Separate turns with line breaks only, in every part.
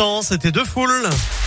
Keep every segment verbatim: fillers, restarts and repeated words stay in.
l'instant, c'était De Fool.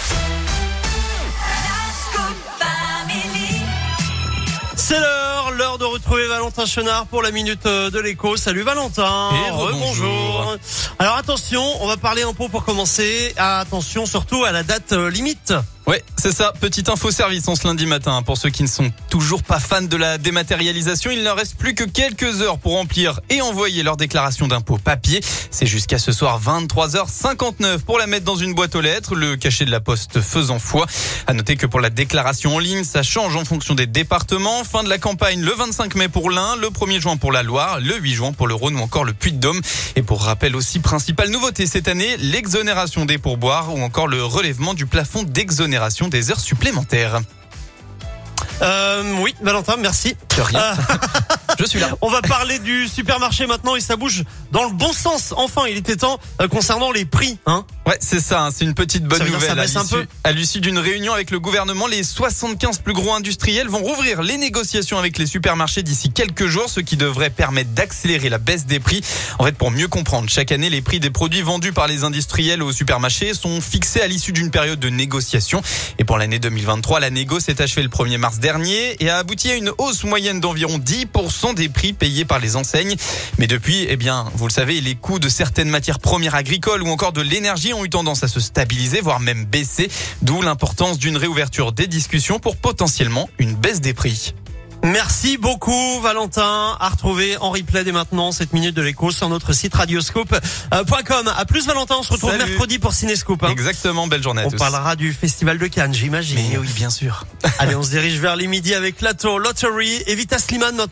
C'est l'heure, l'heure de retrouver Valentin Chenard pour la Minute de l'Écho. Salut Valentin.
Et rebonjour.
Alors attention, on va parler impôts pour commencer. Attention surtout à la date limite.
Ouais, c'est ça. Petite info service en ce lundi matin. Pour ceux qui ne sont toujours pas fans de la dématérialisation, il ne leur reste plus que quelques heures pour remplir et envoyer leur déclaration d'impôt papier. C'est jusqu'à ce soir vingt-trois heures cinquante-neuf pour la mettre dans une boîte aux lettres, le cachet de la poste faisant foi. À noter que pour la déclaration en ligne, ça change en fonction des départements. Fin de la campagne le vingt-cinq mai pour l'Ain, le premier juin pour la Loire, le huit juin pour le Rhône ou encore le Puy-de-Dôme. Et pour rappel aussi, principale nouveauté cette année, l'exonération des pourboires ou encore le relèvement du plafond d'exonération des heures supplémentaires.
Euh, oui, Valentin, merci.
De rien. Euh... Je suis là.
On va parler du supermarché maintenant et ça bouge dans le bon sens. Enfin, il était temps euh, concernant les prix, hein.
Ouais, c'est ça, hein, c'est une petite bonne
ça
nouvelle.
Ça baisse un peu.
À l'issue d'une réunion avec le gouvernement, les soixante-quinze plus gros industriels vont rouvrir les négociations avec les supermarchés d'ici quelques jours, ce qui devrait permettre d'accélérer la baisse des prix. En fait, pour mieux comprendre, chaque année, les prix des produits vendus par les industriels aux supermarchés sont fixés à l'issue d'une période de négociation. Et pour l'année deux mille vingt-trois, la négo s'est achevée le premier mars dernier et a abouti à une hausse moyenne d'environ dix pour cent des prix payés par les enseignes. Mais depuis, eh bien, vous le savez, les coûts de certaines matières premières agricoles ou encore de l'énergie ont eu tendance à se stabiliser, voire même baisser, d'où l'importance d'une réouverture des discussions pour potentiellement une baisse des prix.
Merci beaucoup Valentin, à retrouver en replay dès maintenant cette minute de l'écho sur notre site radioscope point com. À plus Valentin, on se retrouve Salut. mercredi pour Cinescope. Hein.
Exactement, belle journée à
on
tous.
On parlera du festival de Cannes, j'imagine.
Mais oui, bien sûr.
Allez, on se dirige vers les midis avec Lato, Lottery et Vita Slimane maintenant.